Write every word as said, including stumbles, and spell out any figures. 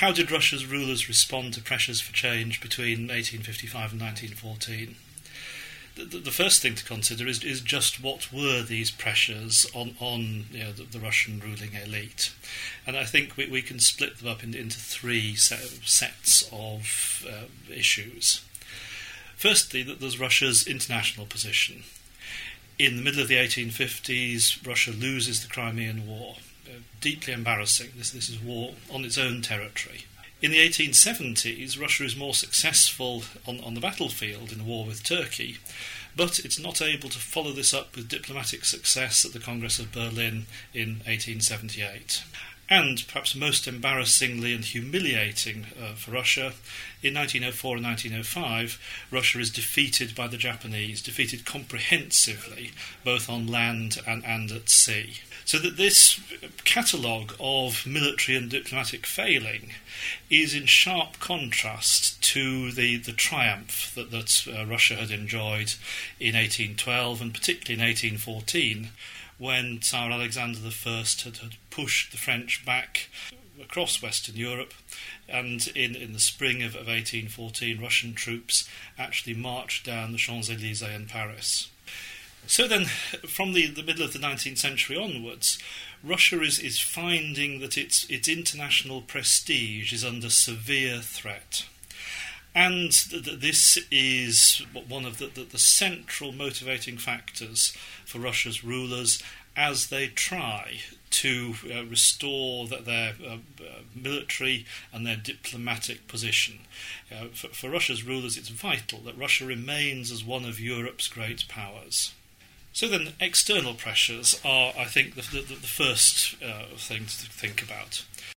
How did Russia's rulers respond to pressures for change between eighteen fifty-five and nineteen fourteen? The, the first thing to consider is, is just what were these pressures on, on you know, the, the Russian ruling elite. And I think we, we can split them up in, into three set, sets of uh, issues. Firstly, that there's Russia's international position. In the middle of the eighteen fifties, Russia loses the Crimean War. Uh, deeply embarrassing. This, this is war on its own territory. In the eighteen seventies, Russia is more successful on, on the battlefield in the war with Turkey, but it's not able to follow this up with diplomatic success at the Congress of Berlin in eighteen seventy-eight. And, perhaps most embarrassingly and humiliating uh, for Russia, in nineteen oh four and nineteen oh five, Russia is defeated by the Japanese, defeated comprehensively, both on land and, and at sea. So that this catalogue of military and diplomatic failing is in sharp contrast to the, the triumph that, that uh, Russia had enjoyed in eighteen twelve and particularly in eighteen fourteen, when Tsar Alexander the First had, had pushed the French back across Western Europe, and in, in the spring of, of eighteen fourteen, Russian troops actually marched down the Champs-Élysées in Paris. So then, from the, the middle of the nineteenth century onwards, Russia is, is finding that its, its international prestige is under severe threat. And th- this is one of the, the, the central motivating factors for Russia's rulers as they try to uh, restore the, their uh, uh, military and their diplomatic position. Uh, for, for Russia's rulers, it's vital that Russia remains as one of Europe's great powers. So then, external pressures are, I think, the, the, the first uh, thing to think about.